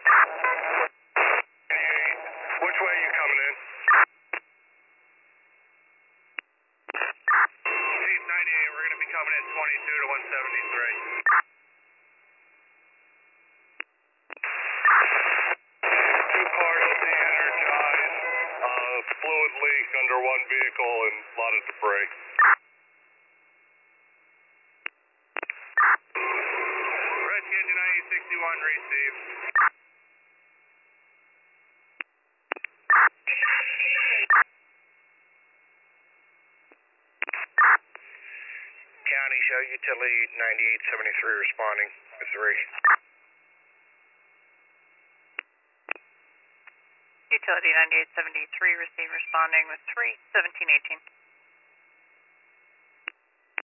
Which way are you coming in? Chief 98, we're going to be coming in 22 to 173. Two cars will be energized. Fluid leak under one vehicle and a lot of debris. Rescue engine 9861 received. County show utility 9873 responding with 3. Utility 9873 receive responding with 3, 1718.